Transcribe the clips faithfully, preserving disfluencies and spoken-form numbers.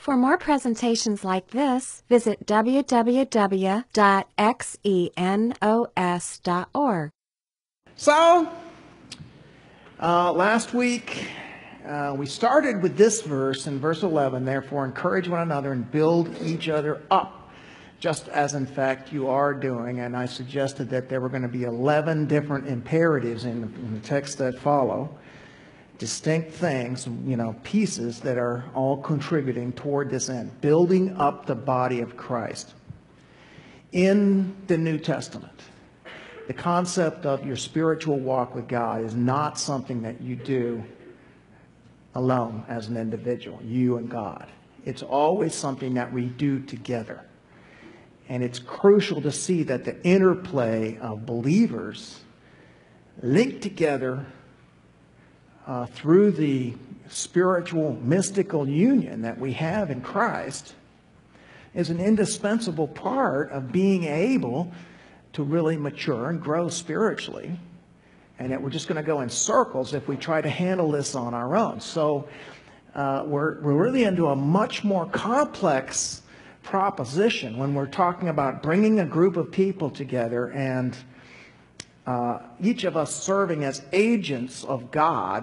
For more presentations like this, visit w w w dot xenos dot org. So, uh, last week uh, we started with this verse in verse eleven, therefore encourage one another and build each other up, just as in fact you are doing. And I suggested that there were going to be eleven different imperatives in the, in the text that follow. Distinct things, you know, pieces that are all contributing toward this end, building up the body of Christ. In the New Testament, the concept of your spiritual walk with God is not something that you do alone as an individual, you and God. It's always something that we do together. And it's crucial to see that the interplay of believers linked together Uh, through the spiritual, mystical union that we have in Christ is an indispensable part of being able to really mature and grow spiritually. And that we're just going to go in circles if we try to handle this on our own. So uh, we're, we're really into a much more complex proposition when we're talking about bringing a group of people together and Uh, each of us serving as agents of God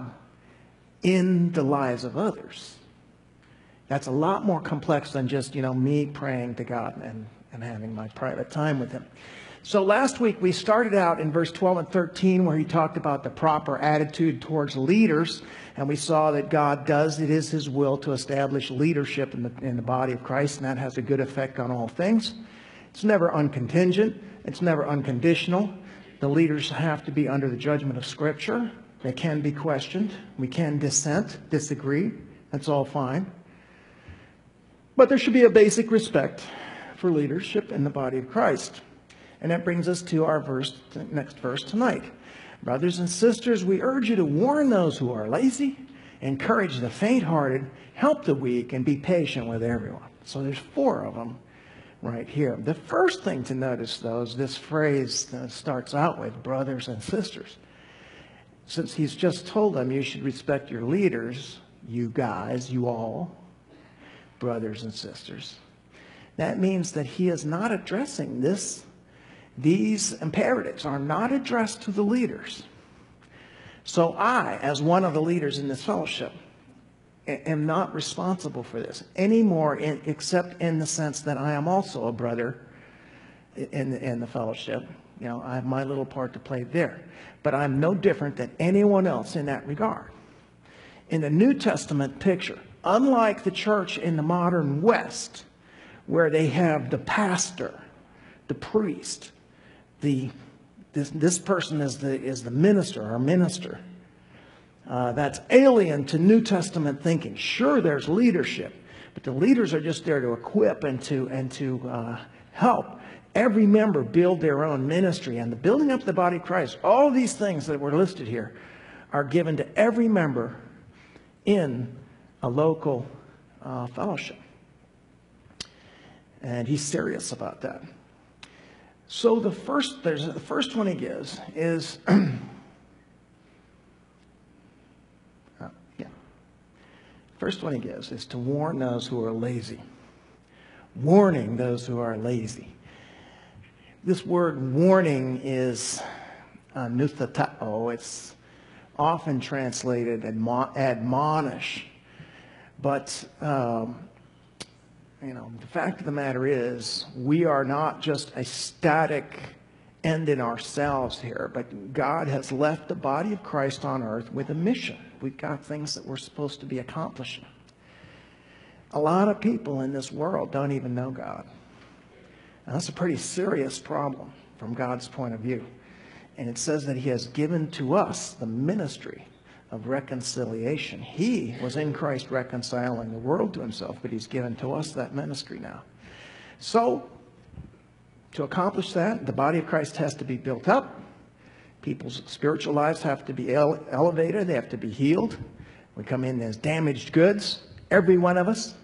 in the lives of others. That's a lot more complex than just, you know, me praying to God and, and having my private time with Him. So last week we started out in verse twelve and thirteen where he talked about the proper attitude towards leaders. And we saw that God does, it is His will to establish leadership in the, in the body of Christ. And that has a good effect on all things. It's never uncontingent. It's never unconditional. The leaders have to be under the judgment of Scripture. They can be questioned. We can dissent, disagree. That's all fine. But there should be a basic respect for leadership in the body of Christ. And that brings us to our verse, next verse tonight. Brothers and sisters, we urge you to warn those who are lazy, encourage the faint-hearted, help the weak, and be patient with everyone. So there's four of them right here. The first thing to notice, though, is this phrase that starts out with brothers and sisters. Since he's just told them you should respect your leaders, you guys, you all, brothers and sisters, that means that he is not addressing this. These imperatives are not addressed to the leaders. So I, as one of the leaders in this fellowship, am not responsible for this anymore, in, except in the sense that I am also a brother in, in the fellowship. You know, I have my little part to play there. But I'm no different than anyone else in that regard. In the New Testament picture, unlike the church in the modern West, where they have the pastor, the priest, the this, this person is the, is the minister or minister. Uh, that's alien to New Testament thinking. Sure, there's leadership, but the leaders are just there to equip and to and to uh, help every member build their own ministry. And the building up the body of Christ, all these things that were listed here are given to every member in a local uh, fellowship. And he's serious about that. So the first, there's the first one he gives is. First one he gives is to warn those who are lazy. Warning those who are lazy. This word warning is uh, nuthatao. It's often translated admo- admonish. But, um, you know, the fact of the matter is we are not just a static end in ourselves here, but God has left the body of Christ on earth with a mission. We've got things that we're supposed to be accomplishing. A lot of people in this world don't even know God. And that's a pretty serious problem from God's point of view. And it says that He has given to us the ministry of reconciliation. He was in Christ reconciling the world to Himself, but He's given to us that ministry now. So, to accomplish that, the body of Christ has to be built up. People's spiritual lives have to be ele- elevated. They have to be healed. We come in as damaged goods, every one of us.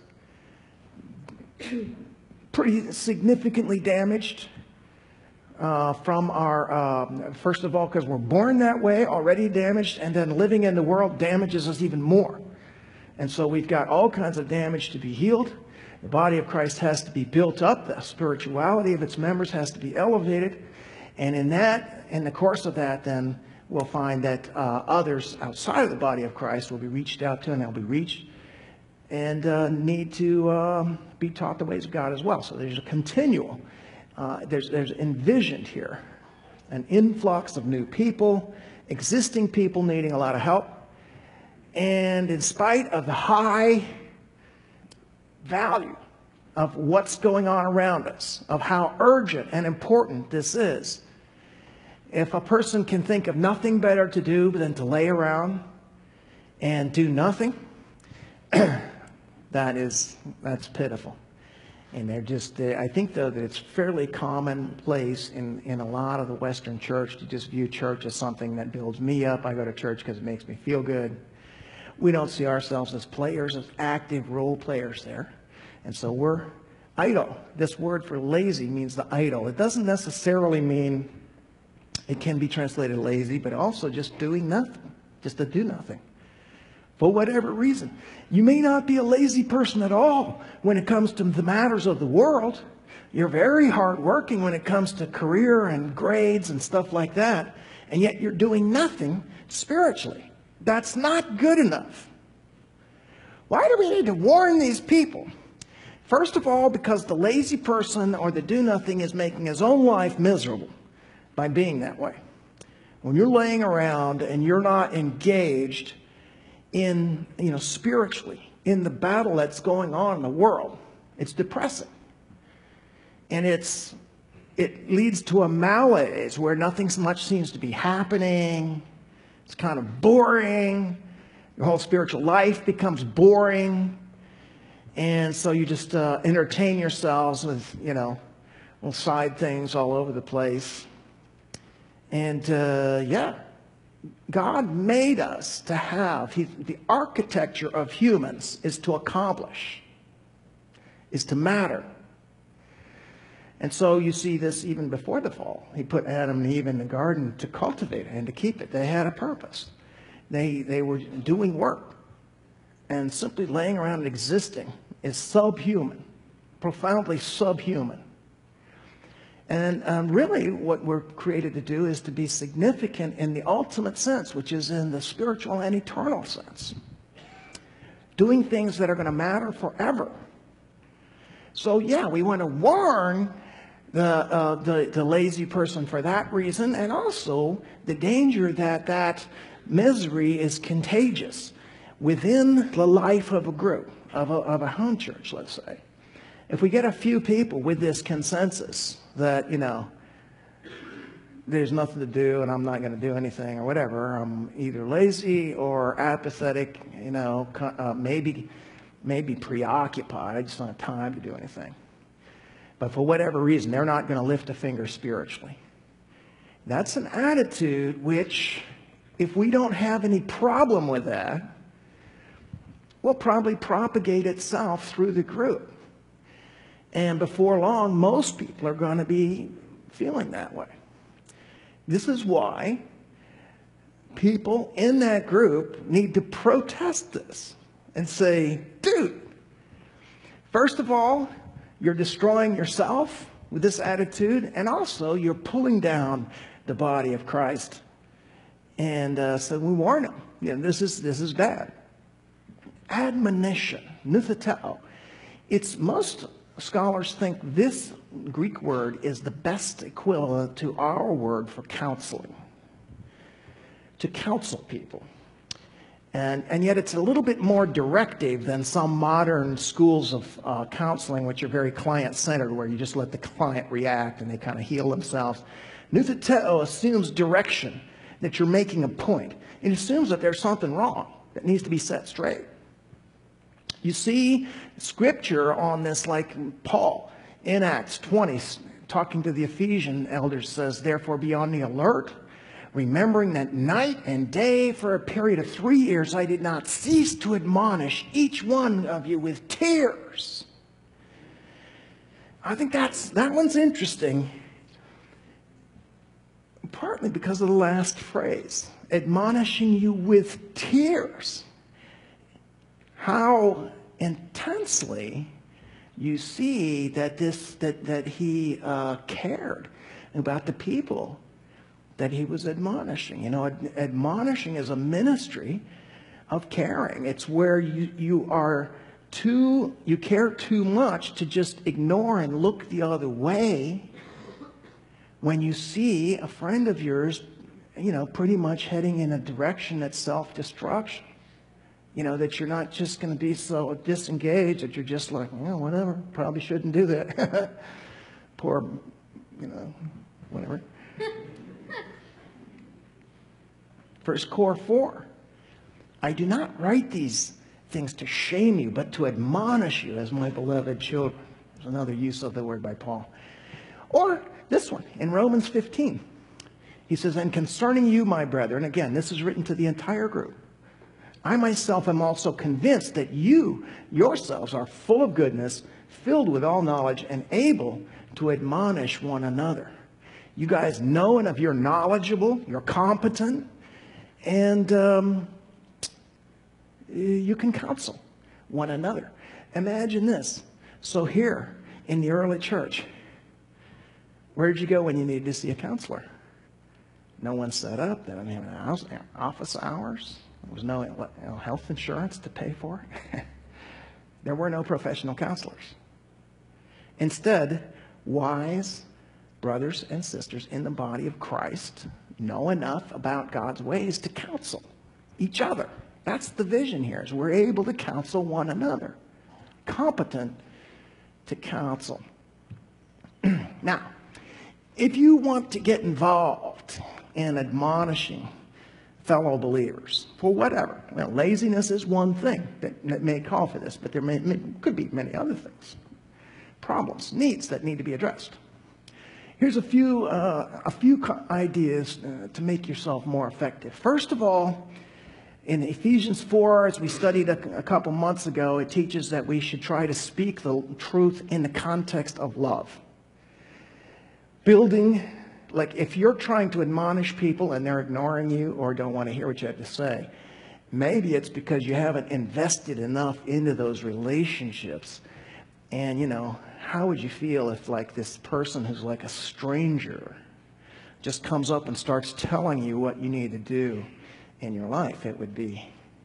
Pretty significantly damaged uh, from our, uh, first of all, because we're born that way, already damaged, and then living in the world damages us even more. And so we've got all kinds of damage to be healed. The body of Christ has to be built up. The spirituality of its members has to be elevated. And in that, in the course of that, then we'll find that uh, others outside of the body of Christ will be reached out to, and they'll be reached and uh, need to um, be taught the ways of God as well. So there's a continual, uh, there's, there's envisioned here an influx of new people, existing people needing a lot of help. And in spite of the high value of what's going on around us, of how urgent and important this is, if a person can think of nothing better to do than to lay around and do nothing, that is, that's pitiful. And they're just, I think, though, that it's fairly commonplace in, in a lot of the Western church to just view church as something that builds me up. I go to church because it makes me feel good. We don't see ourselves as players, as active role players there. And so we're idle. This word for lazy means the idle. It doesn't necessarily mean, it can be translated lazy, but also just doing nothing, just to do nothing. For whatever reason. You may not be a lazy person at all when it comes to the matters of the world. You're very hardworking when it comes to career and grades and stuff like that. And yet you're doing nothing spiritually. That's not good enough. Why do we need to warn these people? First of all, because the lazy person or the do-nothing is making his own life miserable by being that way. When you're laying around and you're not engaged in, you know, spiritually, in the battle that's going on in the world, it's depressing. And it's, it leads to a malaise where nothing so much seems to be happening. It's kind of boring. Your whole spiritual life becomes boring. And so you just uh, entertain yourselves with, you know, little side things all over the place. And, uh, yeah, God made us to have, he, the architecture of humans is to accomplish, is to matter. And so you see this even before the fall. He put Adam and Eve in the garden to cultivate it and to keep it. They had a purpose. They, they were doing work. And simply laying around and existing is subhuman, profoundly subhuman. And um, really what we're created to do is to be significant in the ultimate sense, which is in the spiritual and eternal sense. Doing things that are going to matter forever. So yeah, we want to warn the, uh, the, the lazy person for that reason, and also the danger that that misery is contagious within the life of a group, of a, of a home church, let's say. If we get a few people with this consensus that, you know, there's nothing to do and I'm not going to do anything or whatever, I'm either lazy or apathetic, you know, uh, maybe, maybe preoccupied, I just don't have time to do anything. But for whatever reason, they're not going to lift a finger spiritually. That's an attitude which, if we don't have any problem with that, will probably propagate itself through the group. And before long, most people are going to be feeling that way. This is why people in that group need to protest this and say, dude, first of all, you're destroying yourself with this attitude, and also you're pulling down the body of Christ. And uh, so we warn them, you know, this is, this is bad. Admonition, nutheteo. It's most scholars think this Greek word is the best equivalent to our word for counseling. To counsel people. And, and yet it's a little bit more directive than some modern schools of uh, counseling, which are very client-centered, where you just let the client react and they kind of heal themselves. Nutheteo assumes direction, that you're making a point. It assumes that there's something wrong that needs to be set straight. You see scripture on this, like Paul in Acts twenty, talking to the Ephesian elders, says, therefore be on the alert, remembering that night and day for a period of three years I did not cease to admonish each one of you with tears. I think that's that one's interesting, partly because of the last phrase, admonishing you with tears. How intensely you see that this that that he uh, cared about the people that he was admonishing. You know, ad- admonishing is a ministry of caring. It's where you you are too you care too much to just ignore and look the other way when you see a friend of yours, you know, pretty much heading in a direction that's self-destruction. You know, that you're not just going to be so disengaged that you're just like, well, whatever, probably shouldn't do that. Poor, you know, whatever. First Cor four. I do not write these things to shame you, but to admonish you as my beloved children. There's another use of the word by Paul. Or this one, in Romans fifteen. He says, and concerning you, my brethren, again, this is written to the entire group. I myself am also convinced that you yourselves are full of goodness, filled with all knowledge, and able to admonish one another. You guys know enough, you're knowledgeable, you're competent, and um, you can counsel one another. Imagine this. So here in the early church, where did you go when you needed to see a counselor? No one set up. They didn't have an house, office hours. There was no, you know, health insurance to pay for. There were no professional counselors. Instead, wise brothers and sisters in the body of Christ know enough about God's ways to counsel each other. That's the vision here, is we're able to counsel one another. Competent to counsel. Now, if you want to get involved in admonishing fellow believers for whatever, well, laziness is one thing that, that may call for this, but there may, may, could be many other things. Problems, needs that need to be addressed. Here's a few, uh, a few ideas uh, to make yourself more effective. First of all, in Ephesians four, as we studied a, a couple months ago, it teaches that we should try to speak the truth in the context of love. Building, like if you're trying to admonish people and they're ignoring you or don't want to hear what you have to say, maybe it's because you haven't invested enough into those relationships. And, you know, how would you feel if like this person who's like a stranger just comes up and starts telling you what you need to do in your life? It would be,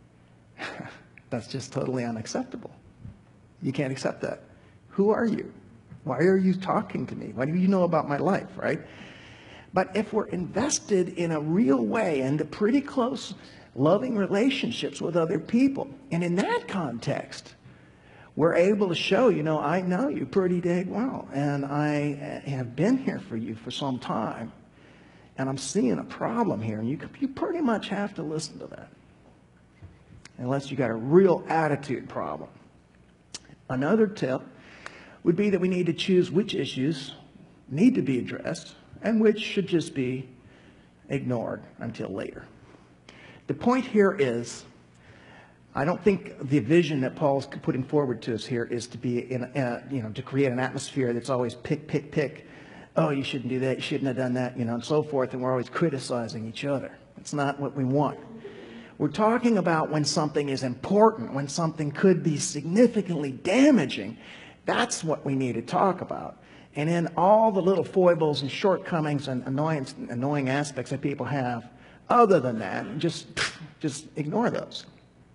that's just totally unacceptable. You can't accept that. Who are you? Why are you talking to me? What do you know about my life, right? But if we're invested in a real way into pretty close, loving relationships with other people, and in that context, we're able to show, you know, I know you pretty dang well, and I have been here for you for some time, and I'm seeing a problem here, and you, you pretty much have to listen to that, unless you got a real attitude problem. Another tip would be that we need to choose which issues need to be addressed and which should just be ignored until later. The point here is, I don't think the vision that Paul's putting forward to us here is to be in, a, you know, to create an atmosphere that's always pick, pick, pick. Oh, you shouldn't do that. You shouldn't have done that, you know, and so forth. And we're always criticizing each other. It's not what we want. We're talking about when something is important, when something could be significantly damaging. That's what we need to talk about. And then all the little foibles and shortcomings and annoying, annoying aspects that people have, other than that, just, just ignore those.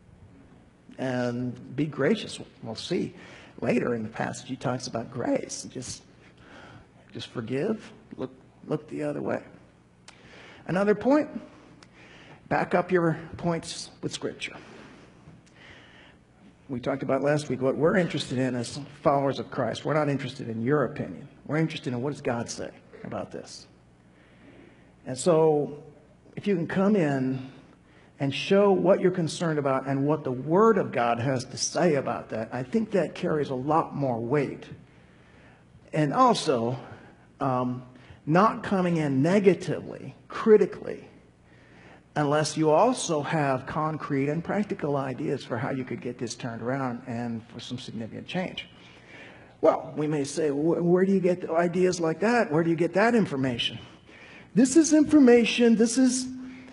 And be gracious. We'll see later in the passage he talks about grace. Just, just forgive, look, look the other way. Another point, back up your points with Scripture. We talked about last week what we're interested in as followers of Christ. We're not interested in your opinion. We're interested in what does God say about this. And so if you can come in and show what you're concerned about and what the Word of God has to say about that, I think that carries a lot more weight. And also, um, not coming in negatively, critically, unless you also have concrete and practical ideas for how you could get this turned around and for some significant change. Well, we may say, well, where do you get ideas like that? Where do you get that information? This is information, this is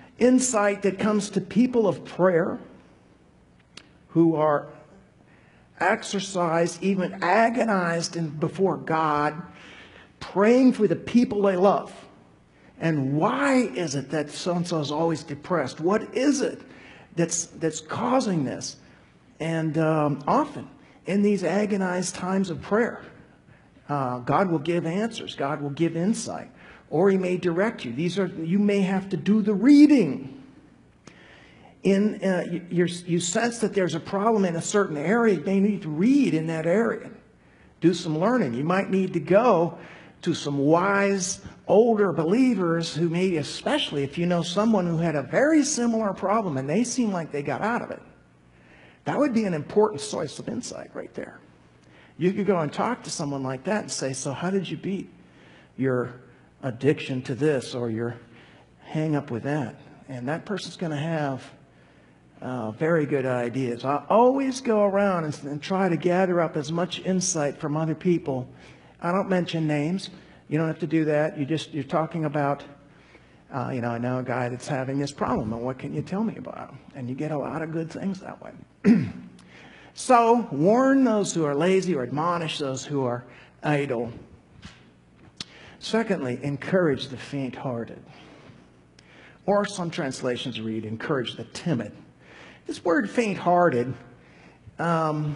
insight that comes to people of prayer who are exercised, even agonized in, before God, praying for the people they love. And why is it that so-and-so is always depressed? What is it that's, that's causing this? And um, often in these agonized times of prayer, uh, God will give answers. God will give insight. Or he may direct you. These are, you may have to do the reading. In, uh, you, you sense that there's a problem in a certain area, you may need to read in that area. Do some learning. You might need to go to some wise, older believers who maybe, especially if you know someone who had a very similar problem and they seem like they got out of it. That would be an important source of insight right there. You could go and talk to someone like that and say, so how did you beat your addiction to this or your hang up with that? And that person's going to have Uh, very good ideas. I always go around and, and try to gather up as much insight from other people. I don't mention names. You don't have to do that. You just, you're talking about, uh, you know, I know a guy that's having this problem, and what can you tell me about him? And you get a lot of good things that way. So, warn those who are lazy or admonish those who are idle. Secondly, encourage the faint-hearted. Or some translations read, encourage the timid. This word faint-hearted um,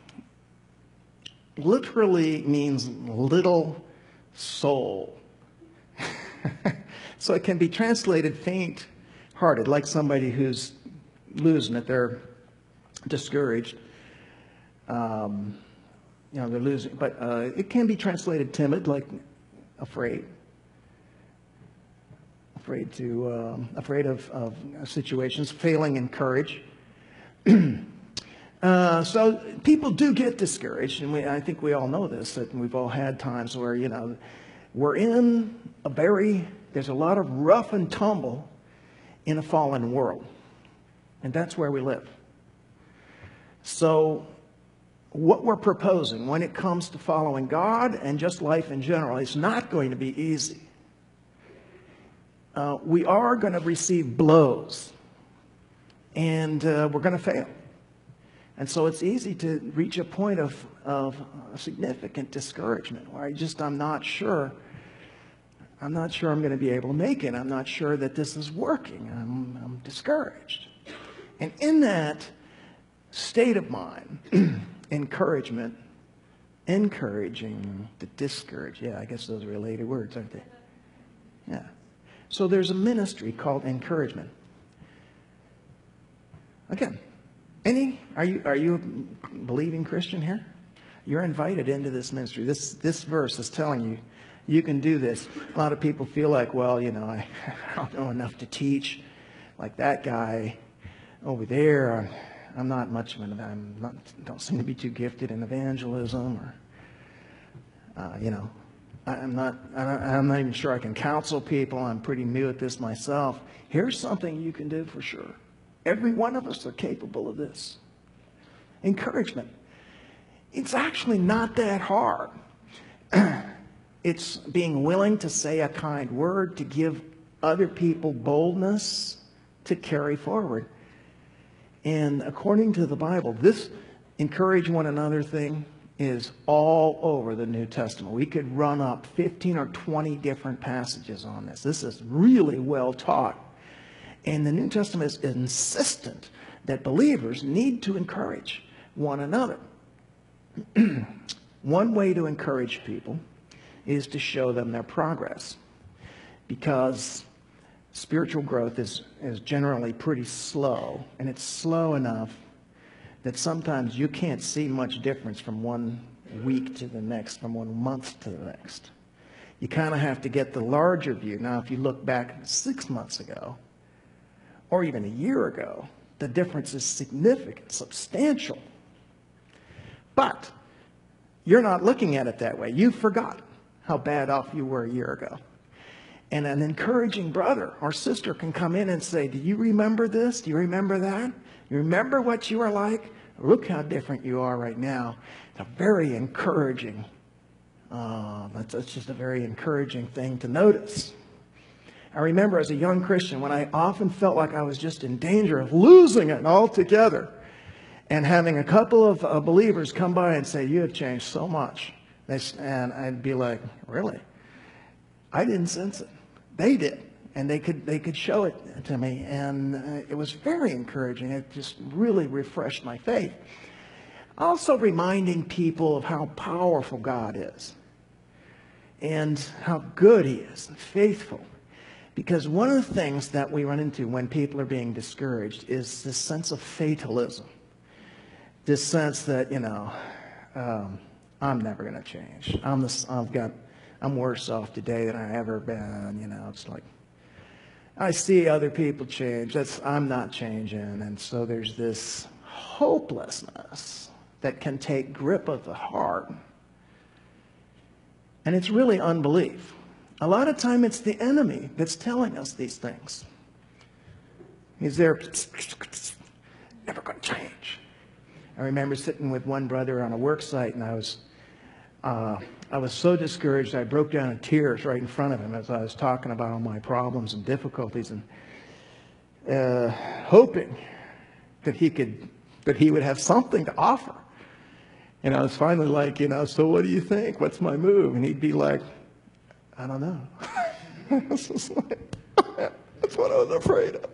literally means little soul. So it can be translated faint-hearted, like somebody who's losing it. They're discouraged. Um, you know, they're losing. But uh, it can be translated timid, like afraid. Afraid to, um, afraid of, of situations, failing in courage. uh, so people do get discouraged, and we, I think we all know this, that we've all had times where, you know, we're in a very, there's a lot of rough and tumble in a fallen world. And that's where we live. So what we're proposing when it comes to following God and just life in general is not going to be easy. Uh, we are going to receive blows. And uh, we're going to fail. And so it's easy to reach a point of, of significant discouragement where I just, I'm not sure. I'm not sure I'm going to be able to make it. I'm not sure that this is working. I'm, I'm discouraged. And in that state of mind, encouragement, encouraging the discouraged. Yeah, I guess those are related words, aren't they? Yeah. So there's a ministry called encouragement. Again, any, are you, are you a believing Christian here? You're invited into this ministry. This, this verse is telling you, you can do this. A lot of people feel like, well, you know, I, I don't know enough to teach. Like that guy over there, I'm, I'm not much of an, I'm not, don't seem to be too gifted in evangelism or, uh, you know, I, I'm not, I don't, I'm not even sure I can counsel people. I'm pretty new at this myself. Here's something you can do for sure. Every one of us are capable of this. Encouragement. It's actually not that hard. It's being willing to say a kind word, to give other people boldness to carry forward. And according to the Bible, this encourage one another thing is all over the New Testament. We could run up fifteen or twenty different passages on this. This is really well taught. And the New Testament is insistent that believers need to encourage one another. One way to encourage people is to show them their progress, because spiritual growth is, is generally pretty slow, and it's slow enough that sometimes you can't see much difference from one week to the next, from one month to the next. You kind of have to get the larger view. Now, if you look back six months ago, or even a year ago, the difference is significant, substantial. But you're not looking at it that way. You've forgotten how bad off you were a year ago. And an encouraging brother or sister can come in and say, do you remember this? Do you remember that? You remember what you were like? Look how different you are right now. It's a very encouraging, uh, that's, that's just a very encouraging thing to notice. I remember as a young Christian when I often felt like I was just in danger of losing it altogether. and having a couple of uh, believers come by and say, "You have changed so much." They, and I'd be like, "Really?" I didn't sense it. They did. And they could they could show it to me. And uh, it was very encouraging. It just really refreshed my faith. Also reminding people of how powerful God is. And how good He is and faithful. Because one of the things that we run into when people are being discouraged is this sense of fatalism. This sense that, you know, um, I'm never going to change. I'm the, I've got, I'm worse off today than I've ever been. You know, it's like, I see other people change. That's, I'm not changing. And so there's this hopelessness that can take grip of the heart. And it's really unbelief. A lot of time it's the enemy that's telling us these things. He's there, never going to change. I remember sitting with one brother on a work site, and I was uh, I was so discouraged I broke down in tears right in front of him as I was talking about all my problems and difficulties, and uh, hoping that he could that he would have something to offer. And I was finally like, you know, so what do you think? What's my move? And he'd be like, I don't know. This is like, that's what I was afraid of.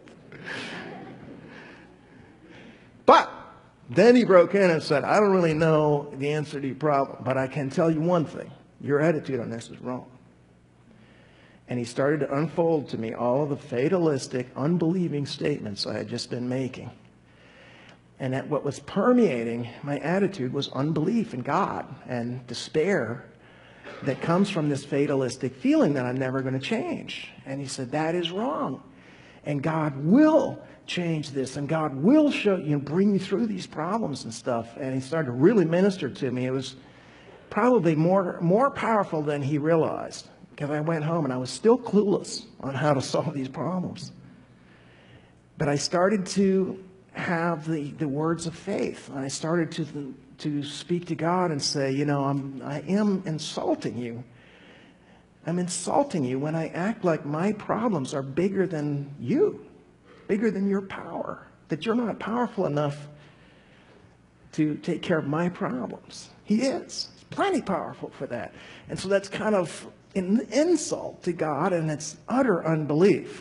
But then he broke in and said, I don't really know the answer to your problem, but I can tell you one thing. Your attitude on this is wrong. And he started to unfold to me all of the fatalistic, unbelieving statements I had just been making. And that what was permeating my attitude was unbelief in God and despair that comes from this fatalistic feeling that I'm never going to change. And he said, that is wrong. And God will change this, and God will show you and bring you through these problems and stuff. And he started to really minister to me. It was probably more, more powerful than he realized, because I went home and I was still clueless on how to solve these problems. But I started to have the, the words of faith. And I started to, to speak to God and say, you know, I'm, I am insulting you. I'm insulting you when I act like my problems are bigger than you, bigger than your power, that you're not powerful enough to take care of my problems. He is. He's plenty powerful for that. And so that's kind of an insult to God, and it's utter unbelief.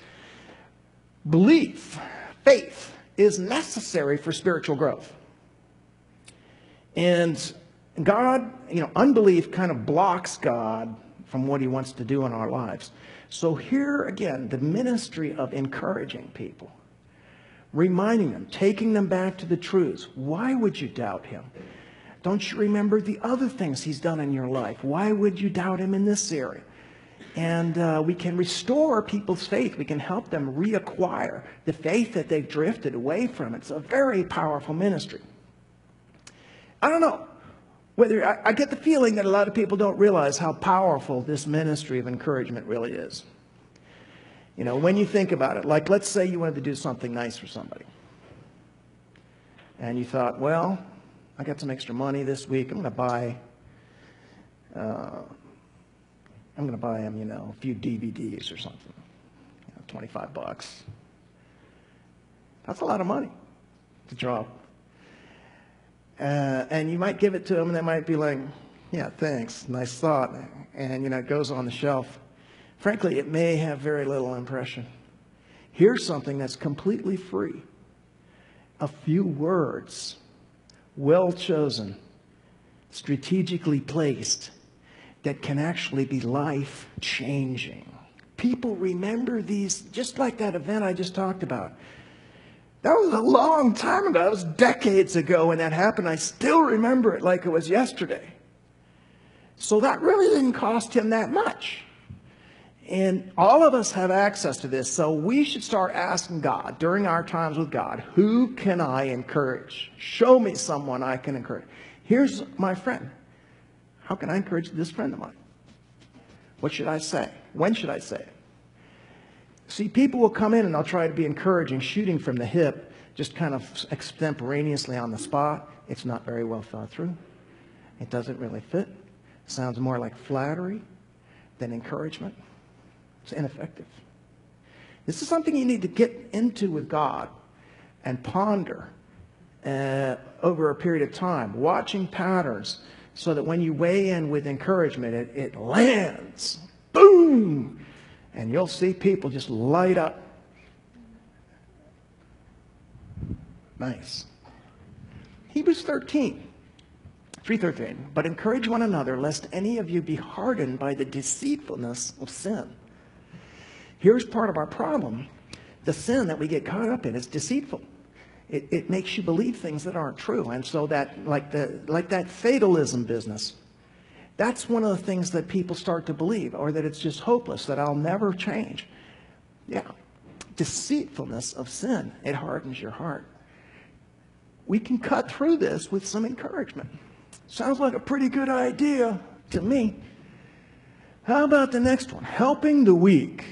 Belief, faith, is necessary for spiritual growth. And God, you know, unbelief kind of blocks God from what He wants to do in our lives. So here again, the ministry of encouraging people, reminding them, taking them back to the truths. Why would you doubt Him? Don't you remember the other things He's done in your life? Why would you doubt Him in this area? And uh, we can restore people's faith. We can help them reacquire the faith that they've drifted away from. It's a very powerful ministry. I don't know whether I, I get the feeling that a lot of people don't realize how powerful this ministry of encouragement really is. You know, when you think about it, like let's say you wanted to do something nice for somebody. And you thought, well, I got some extra money this week. I'm going to buy... Uh, I'm going to buy him, you know, a few D V Ds or something, you know, twenty-five bucks. That's a lot of money to drop. Uh, and you might give it to them, and they might be like, yeah, thanks, nice thought. And, you know, it goes on the shelf. Frankly, it may have very little impression. Here's something that's completely free. A few words, well chosen, strategically placed, that can actually be life-changing. People remember these, just like that event I just talked about. That was a long time ago. That was decades ago when that happened. I still remember it like it was yesterday. So that really didn't cost him that much. And all of us have access to this, so we should start asking God, during our times with God, who can I encourage? Show me someone I can encourage. Here's my friend. How can I encourage this friend of mine? What should I say? When should I say it? See, people will come in and they'll try to be encouraging, shooting from the hip, just kind of extemporaneously on the spot. It's not very well thought through. It doesn't really fit. It sounds more like flattery than encouragement. It's ineffective. This is something you need to get into with God and ponder uh, over a period of time, watching patterns, so that when you weigh in with encouragement, it, it lands. Boom! And you'll see people just light up. Nice. Hebrews thirteen, three thirteen. But encourage one another, lest any of you be hardened by the deceitfulness of sin. Here's part of our problem. The sin that we get caught up in is deceitful. It, it makes you believe things that aren't true. And so that, like the like that fatalism business, that's one of the things that people start to believe, or that it's just hopeless, that I'll never change. Yeah. Deceitfulness of sin. It hardens your heart. We can cut through this with some encouragement. Sounds like a pretty good idea to me. How about the next one? Helping the weak.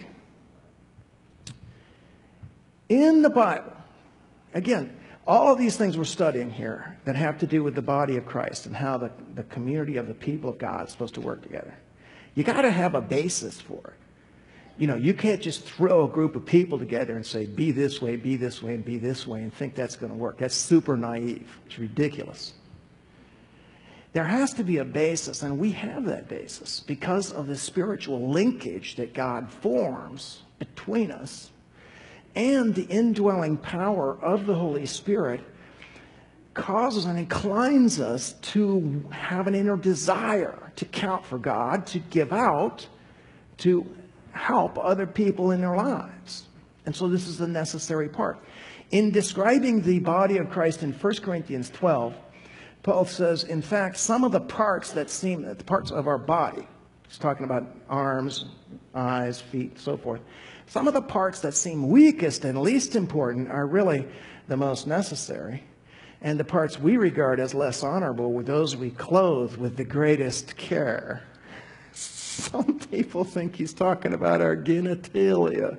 In the Bible, again, all of these things we're studying here that have to do with the body of Christ and how the, the community of the people of God is supposed to work together. You got to have a basis for it. You know, you can't just throw a group of people together and say, be this way, be this way, and be this way, and think that's going to work. That's super naive. It's ridiculous. There has to be a basis, and we have that basis because of the spiritual linkage that God forms between us, and the indwelling power of the Holy Spirit causes and inclines us to have an inner desire to count for God, to give out, to help other people in their lives. And so this is a necessary part. In describing the body of Christ in First Corinthians twelve, Paul says, in fact, some of the parts that seem, the parts of our body, he's talking about arms, eyes, feet, so forth. Some of the parts that seem weakest and least important are really the most necessary. And the parts we regard as less honorable were those we clothe with the greatest care. Some people think he's talking about our genitalia.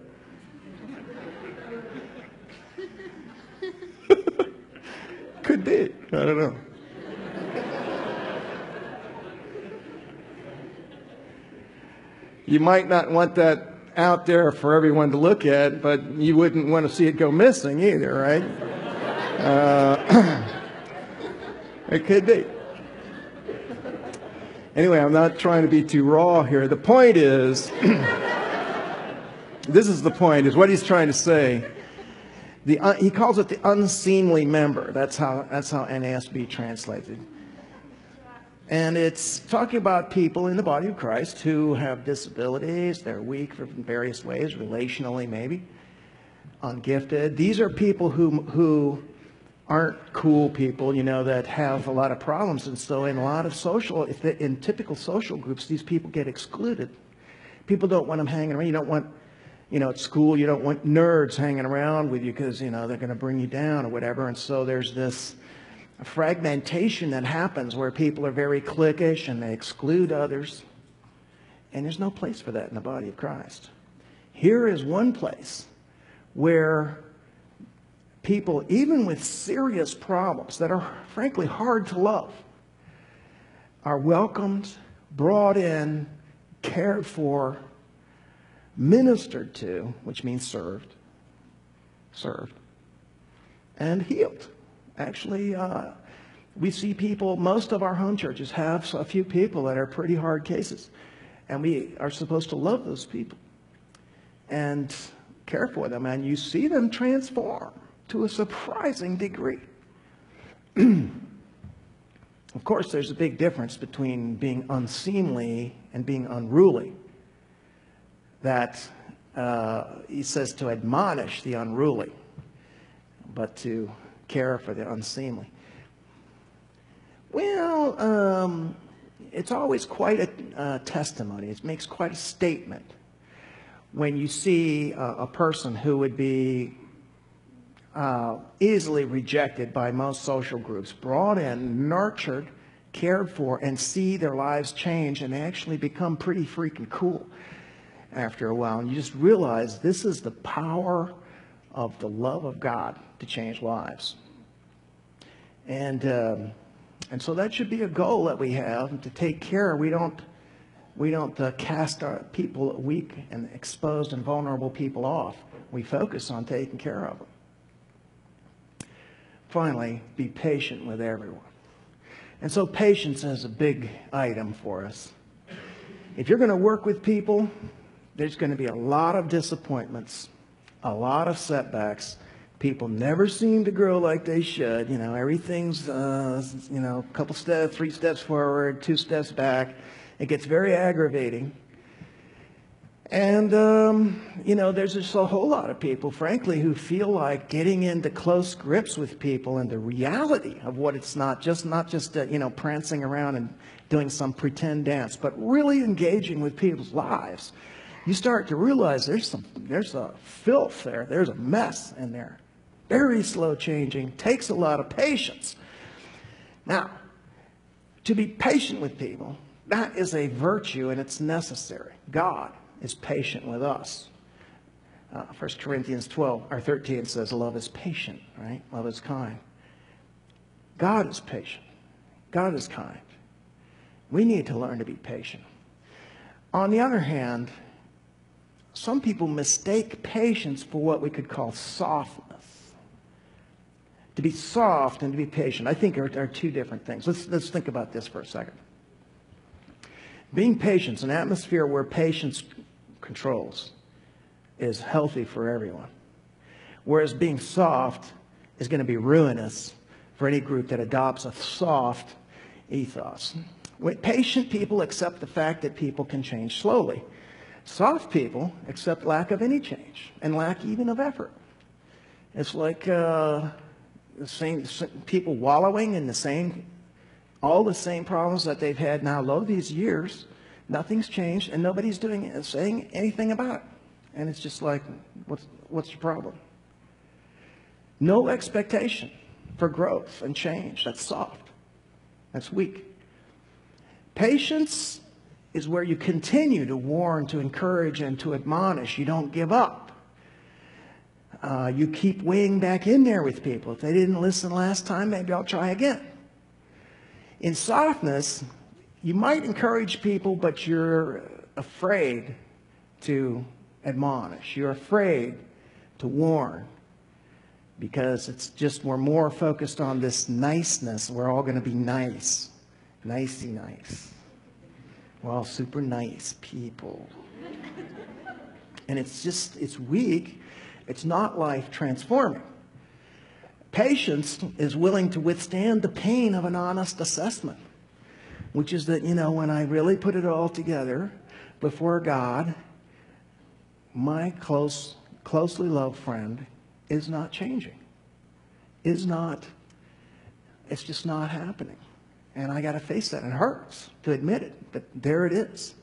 Could be. I don't know. You might not want that out there for everyone to look at, but you wouldn't want to see it go missing either, right? Uh, it could be. Anyway, I'm not trying to be too raw here. The point is, this is the point, is what he's trying to say. The, uh, he calls it the unseemly member. That's how, that's how N A S B translates it. And it's talking about people in the body of Christ who have disabilities. They're weak in various ways, relationally maybe, ungifted. These are people who, who aren't cool people, you know, that have a lot of problems. And so in a lot of social, if they, in typical social groups, these people get excluded. People don't want them hanging around. You don't want, you know, at school, you don't want nerds hanging around with you because, you know, they're going to bring you down or whatever. And so there's this fragmentation that happens where people are very cliquish and they exclude others. And there's no place for that in the body of Christ. Here is one place where people, even with serious problems that are frankly hard to love, are welcomed, brought in, cared for, ministered to, which means served, served, and healed. Actually, uh, we see people, most of our home churches have a few people that are pretty hard cases. And we are supposed to love those people and care for them. And you see them transform to a surprising degree. Of course, there's a big difference between being unseemly and being unruly. That uh, he says to admonish the unruly, but to care for the unseemly. Well, um, it's always quite a uh, testimony. It makes quite a statement when you see a, a person who would be uh, easily rejected by most social groups, brought in, nurtured, cared for, and see their lives change, and they actually become pretty freaking cool after a while. And you just realize this is the power of the love of God to change lives. And um, and so that should be a goal that we have, to take care. We don't we don't uh, cast our people, weak and exposed and vulnerable people off. We focus on taking care of them. finally, be patient with everyone. And so patience is a big item for us. If you're going to work with people, there's going to be a lot of disappointments, a lot of setbacks. People never seem to grow like they should. You know, everything's, uh, you know, a couple steps, three steps forward, two steps back. It gets very aggravating. And, um, you know, there's just a whole lot of people, frankly, who feel like getting into close grips with people and the reality of what it's not, just not just, uh, you know, prancing around and doing some pretend dance, but really engaging with people's lives. You start to realize there's some, there's a filth there. There's a mess in there. Very slow changing. Takes a lot of patience. Now, to be patient with people, that is a virtue and it's necessary. God is patient with us. Uh, First Corinthians twelve or thirteen says love is patient, right? Love is kind. God is patient. God is kind. We need to learn to be patient. On the other hand, some people mistake patience for what we could call softness. To be soft and to be patient, I think, are, are two different things. Let's, let's think about this for a second. Being patient, an atmosphere where patience controls, is healthy for everyone. Whereas being soft is going to be ruinous for any group that adopts a soft ethos. When patient people accept the fact that people can change slowly. Soft people accept lack of any change and lack even of effort. It's like uh, the same people wallowing in the same, all the same problems that they've had now all these years. Nothing's changed, and nobody's doing saying anything about it. And it's just like, what's what's the problem? No expectation for growth and change. That's soft. That's weak. Patience is where you continue to warn, to encourage, and to admonish. You don't give up. Uh, you keep weighing back in there with people. If they didn't listen last time, maybe I'll try again. In softness, you might encourage people, but you're afraid to admonish. You're afraid to warn because it's just we're more focused on this niceness. We're all going to be nice. Nicey nice. We're all super nice people. And it's just, it's weak. It's not life transforming. Patience is willing to withstand the pain of an honest assessment, which is that, you know, when I really put it all together before God, my close, closely loved friend is not changing. Is not, it's just not happening. And I got to face that. It hurts to admit it, but there it is.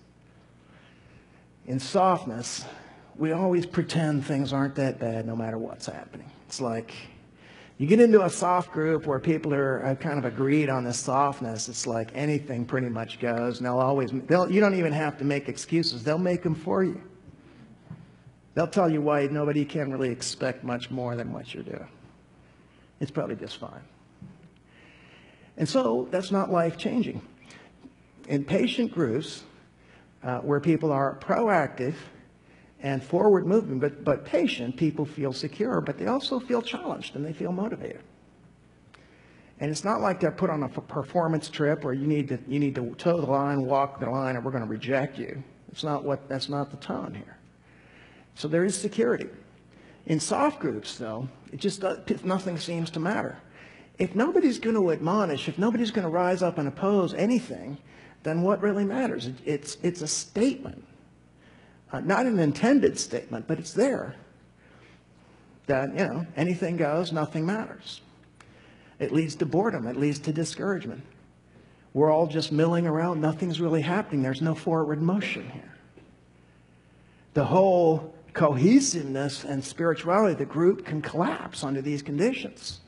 In softness, we always pretend things aren't that bad no matter what's happening. It's like you get into a soft group where people are uh, kind of agreed on this softness. It's like anything pretty much goes, and they'll always, they'll, you don't even have to make excuses. They'll make them for you. They'll tell you why nobody can really expect much more than what you're doing. It's probably just fine. And so that's not life-changing. In patient groups, uh, where people are proactive and forward-moving, but, but patient, people feel secure, but they also feel challenged and they feel motivated. And it's not like they're put on a performance trip where you need to, you need to toe the line, walk the line, or we're going to reject you. It's not what, that's not the tone here. So there is security. In soft groups, though, it just does, nothing seems to matter. If nobody's going to admonish, if nobody's going to rise up and oppose anything, then what really matters? It, it's, it's a statement. Uh, not an intended statement, but it's there. That, you know, anything goes, nothing matters. It leads to boredom. It leads to discouragement. We're all just milling around. Nothing's really happening. There's no forward motion here. The whole cohesiveness and spirituality of the group can collapse under these conditions.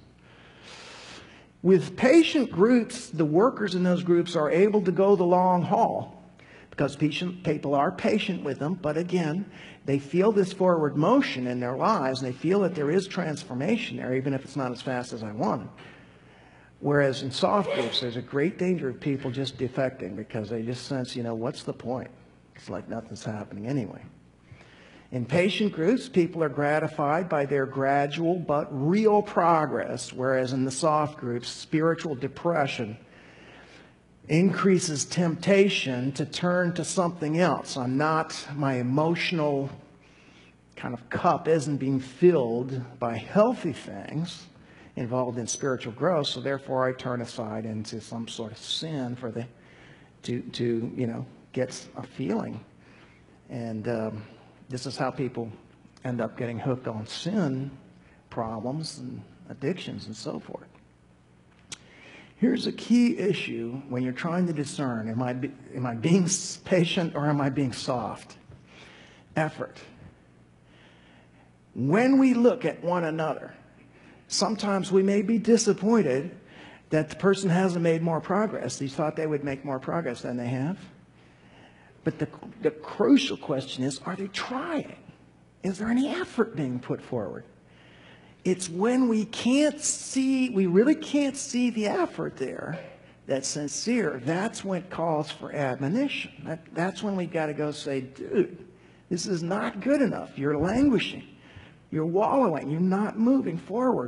With patient groups, the workers in those groups are able to go the long haul because patient, people are patient with them. But again, they feel this forward motion in their lives, and they feel that there is transformation there, even if it's not as fast as I wanted. Whereas in soft groups, there's a great danger of people just defecting because they just sense, you know, what's the point? It's like nothing's happening anyway. In patient groups, people are gratified by their gradual but real progress, whereas in the soft groups, spiritual depression increases temptation to turn to something else. I'm not, my emotional kind of cup isn't being filled by healthy things involved in spiritual growth, so therefore I turn aside into some sort of sin for the to to you know get a feeling. And um, this is how people end up getting hooked on sin problems and addictions and so forth. Here's a key issue when you're trying to discern, am I, be, am I being patient or am I being soft? Effort. When we look at one another, sometimes we may be disappointed that the person hasn't made more progress. They thought they would make more progress than they have. But the, the crucial question is, are they trying? Is there any effort being put forward? It's when we can't see, we really can't see the effort there that's sincere. That's when it calls for admonition. That, that's when we got to go say, dude, this is not good enough. You're languishing. You're wallowing. You're not moving forward.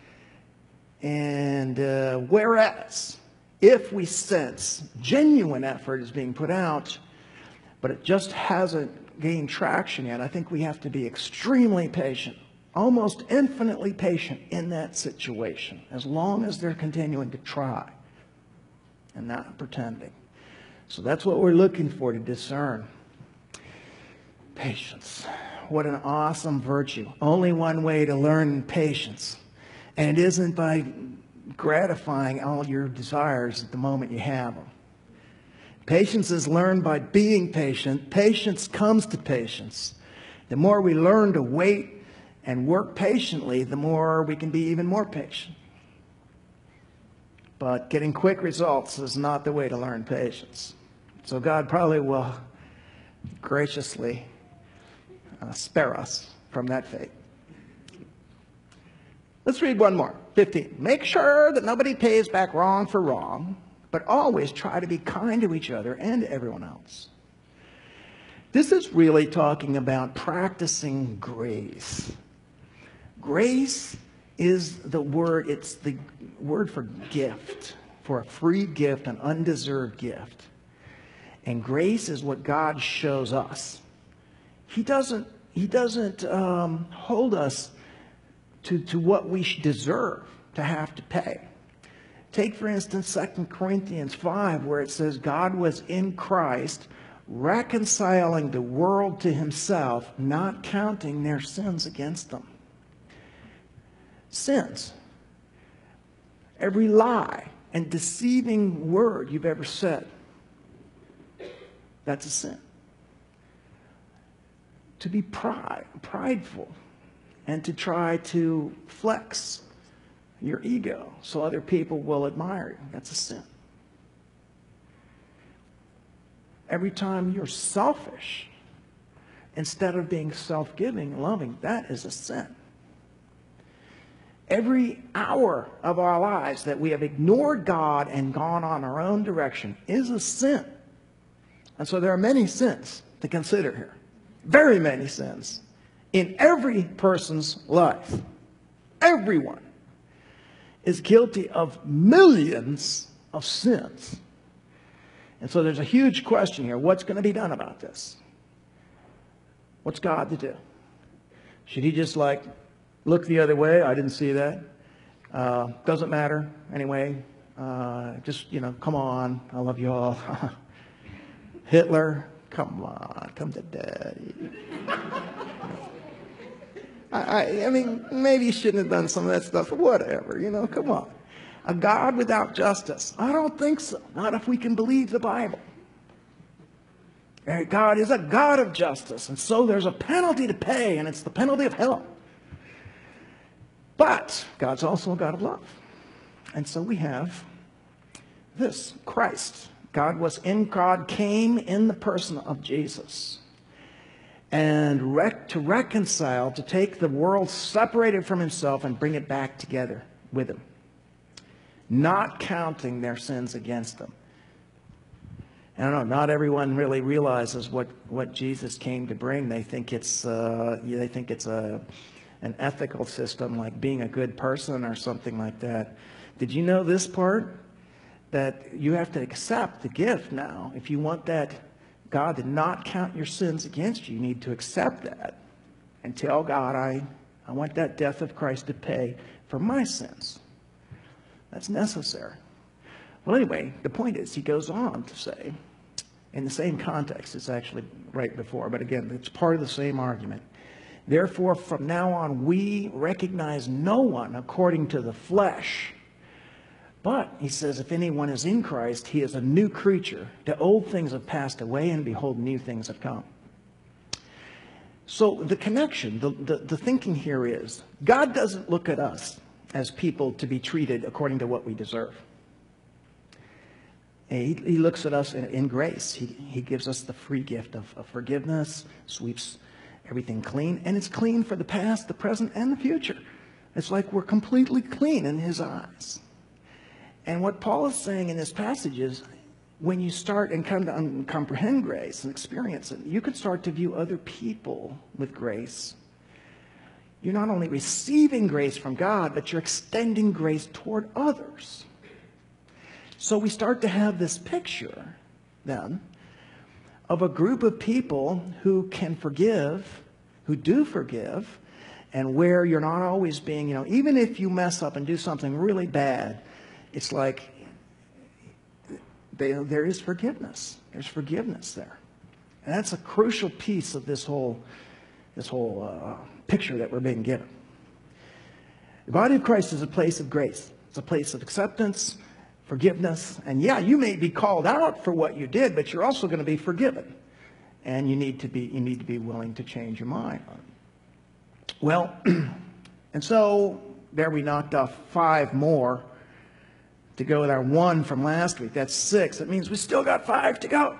And uh, whereas, if we sense genuine effort is being put out, but it just hasn't gained traction yet, I think we have to be extremely patient. Almost infinitely patient in that situation, as long as they're continuing to try and not pretending. So that's what we're looking for to discern. Patience. What an awesome virtue. Only one way to learn patience. And it isn't by gratifying all your desires at the moment you have them. Patience is learned by being patient. Patience comes to patience. The more we learn to wait and work patiently, the more we can be even more patient. But getting quick results is not the way to learn patience. So God probably will graciously uh, spare us from that fate. Let's read one more. fifteen. Make sure that nobody pays back wrong for wrong, but always try to be kind to each other and to everyone else. This is really talking about practicing grace. Grace is the word, it's the word for gift, for a free gift, an undeserved gift. And grace is what God shows us. He doesn't, he doesn't um, hold us to, to what we deserve to have to pay. Take, for instance, Second Corinthians five, where it says, God was in Christ, reconciling the world to himself, not counting their sins against them. Sins. Every lie and deceiving word you've ever said, that's a sin. To be pride, prideful and to try to flex your ego so other people will admire you, that's a sin. Every time you're selfish instead of being self-giving, loving, that is a sin. Every hour of our lives that we have ignored God and gone on our own direction is a sin. And so there are many sins to consider here. Very many sins in every person's life. Everyone is guilty of millions of sins. And so there's a huge question here. What's going to be done about this? What's God to do? Should he just like look the other way? I didn't see that. Uh, doesn't matter anyway. Uh, just, you know, come on. I love you all. Hitler, come on. Come to daddy. I, I, I mean, maybe you shouldn't have done some of that stuff. Whatever, you know, come on. A God without justice? I don't think so. Not if we can believe the Bible. God is a God of justice, and so there's a penalty to pay, and it's the penalty of hell. But God's also a God of love. And so we have this, Christ. God was in, God came in the person of Jesus. And rec- to reconcile, to take the world separated from himself and bring it back together with him. Not counting their sins against them. I don't know, not everyone really realizes what, what Jesus came to bring. They think it's, uh, they think it's a, an ethical system like being a good person or something like that. Did you know this part? That you have to accept the gift now. If you want that God to not count your sins against you, you need to accept that and tell God, I, I want that death of Christ to pay for my sins. That's necessary. Well, anyway, the point is, he goes on to say, in the same context, it's actually right before, but again, it's part of the same argument. Therefore, from now on, we recognize no one according to the flesh. But, he says, if anyone is in Christ, he is a new creature. The old things have passed away, and behold, new things have come. So the connection, the, the, the thinking here is, God doesn't look at us as people to be treated according to what we deserve. He, he looks at us in, in grace. He, he gives us the free gift of, of forgiveness, sweeps everything clean, and it's clean for the past, the present, and the future. It's like we're completely clean in his eyes. And what Paul is saying in this passage is, when you start and come to un- comprehend grace and experience it, you can start to view other people with grace. You're not only receiving grace from God, but you're extending grace toward others. So we start to have this picture, then, of a group of people who can forgive, who do forgive, and where you're not always being, you know, even if you mess up and do something really bad, it's like they, there is forgiveness. There's forgiveness there. And that's a crucial piece of this whole, this whole uh, picture that we're being given. The body of Christ is a place of grace. It's a place of acceptance, forgiveness, and yeah, you may be called out for what you did, but you're also going to be forgiven, and you need to be you need to be willing to change your mind. Well, and so there we knocked off five more to go with our one from last week. That's six. That means we still got five to go.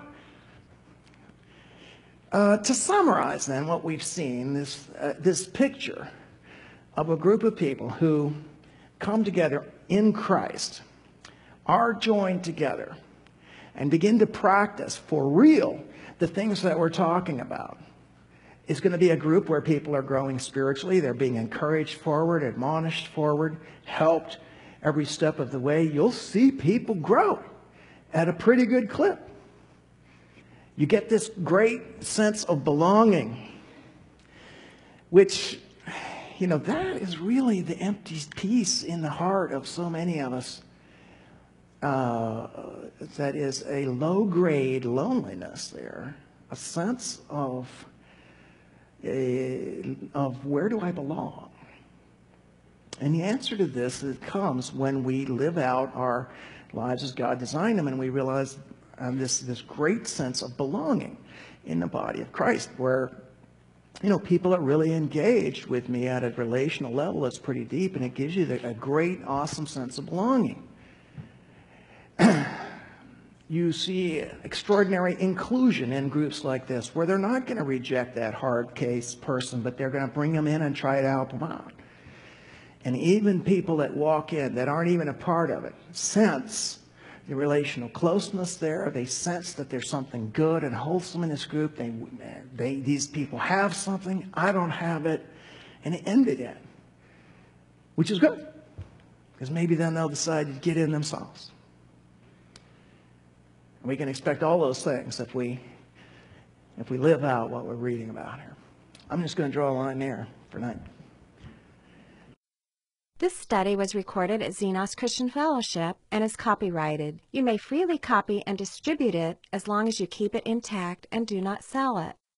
Uh, to summarize, then, what we've seen, this uh, this picture of a group of people who come together in Christ, are joined together, and begin to practice for real the things that we're talking about. It's going to be a group where people are growing spiritually. They're being encouraged forward, admonished forward, helped every step of the way. You'll see people grow at a pretty good clip. You get this great sense of belonging, which, you know, that is really the empty piece in the heart of so many of us. Uh, that is a low-grade loneliness there, a sense of a, of where do I belong? And the answer to this it comes when we live out our lives as God designed them, and we realize um, this this great sense of belonging in the body of Christ, where you know people are really engaged with me at a relational level that's pretty deep, and it gives you the, a great, awesome sense of belonging. You see extraordinary inclusion in groups like this, where they're not going to reject that hard case person, but they're going to bring them in and try to help them out. And even people that walk in that aren't even a part of it sense the relational closeness there. They sense that there's something good and wholesome in this group. They, they, these people have something. I don't have it. And it ended in, which is good, because maybe then they'll decide to get in themselves. And we can expect all those things if we if we live out what we're reading about here. I'm just going to draw a line there for tonight. This study was recorded at Xenos Christian Fellowship and is copyrighted. You may freely copy and distribute it as long as you keep it intact and do not sell it.